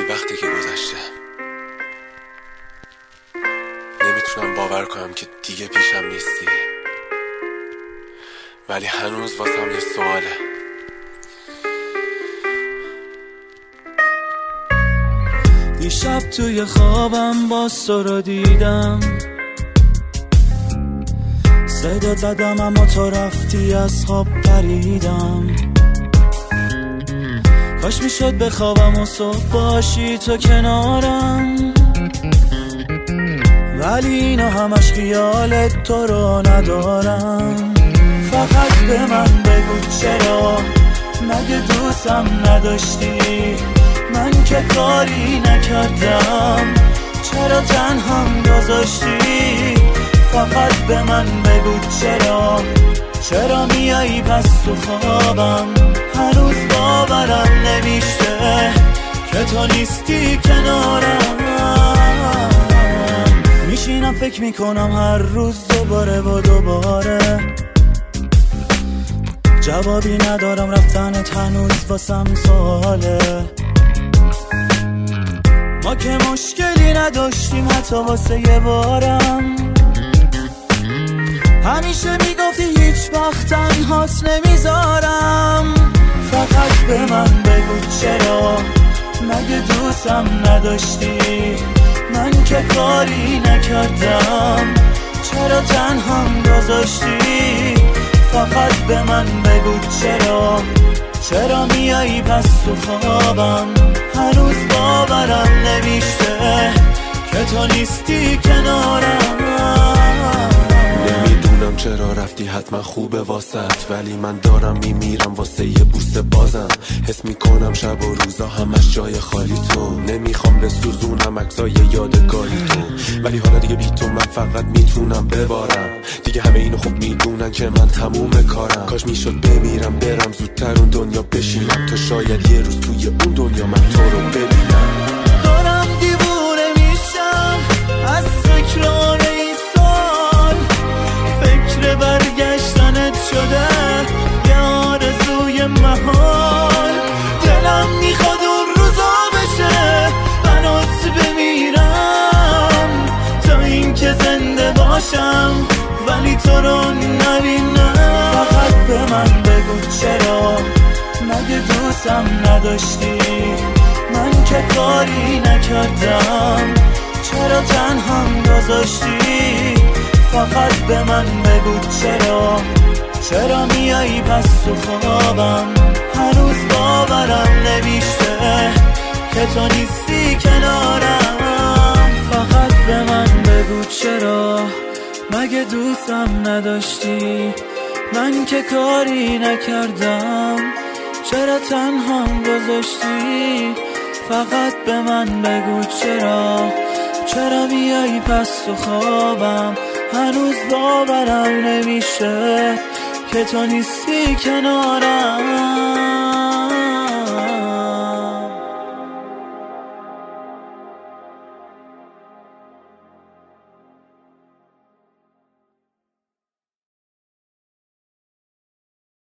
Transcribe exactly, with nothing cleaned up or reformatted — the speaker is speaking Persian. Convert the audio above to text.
وقتی که گذشته نمیتونم باور کنم که دیگه پیشم نیستی، ولی هنوز واسم یه سواله. دیشب توی خوابم باز تو رو دیدم، صدا زدم اما تو رفتی از خواب پریدم. کاش میشد بخوابم و صبح باشی تو کنارم، ولی اینا همش خیالت تو رو ندارم. فقط به من بگو چرا مگه دوستم نداشتی؟ من که کاری نکردم، چرا تنهام گذاشتی؟ فقط به من بگو چرا چرا میایی پس تو خوابم؟ هنوز باورم نمیشه که تو نیستی کنارم. میشینم فکر میکنم هر روز دوباره و دوباره، جوابی ندارم رفتنت هنوز واسم سواله. ما که مشکلی نداشتیم حتی واسه یه بارم، همیشه میگفتی هیچ وقت تنهات نمیذارم. فقط به من بگو چرا مگه دوستم نداشتی؟ من که کاری نکردم، چرا تنهام گذاشتی؟ فقط به من بگو چرا چرا میایی پس تو خوابم؟ هنوز باورم نمیشه که تو نیستی کنارم. نمیدونم چرا رفتی، حتما خوبه واسط، ولی من دارم میمیرم واسه یه بوسه بازم. حس میکنم شب و روزا همش جای خالی تو، نمیخوام بسوزونم عکسای یادگاری تو، ولی حالا دیگه بی تو من فقط میتونم ببارم. دیگه همه اینو خوب میدونن که من تموم کارم. کاش میشد بمیرم برم زودتر اون دنیا بشینم، تا شاید یه روز توی اون دنیا من تو رو ببینم. دارم دیوونه میشم از تکرار این سال، فکر برگشتنت شده یه آرزوی محال. دلم میخواد اون روزا بشه برات بمیرم، تا اینکه زنده باشم ولی تو رو نبینم. فقط به من بگو چرا مگه دوستم نداشتی؟ من که کاری نکردم، چرا تنهام گذاشتی؟ فقط به من بگو چرا چرا میایی پس تو خوابم؟ هنوز باورم نمیشه که تو نیستی کنارم. فقط به من بگو چرا مگه دوستم نداشتی؟ من که کاری نکردم، چرا تنهام گذاشتی؟ فقط به من بگو چرا چرا میایی پس تو خوابم؟ هنوز باورم نمیشه که تو نیستی کنارم.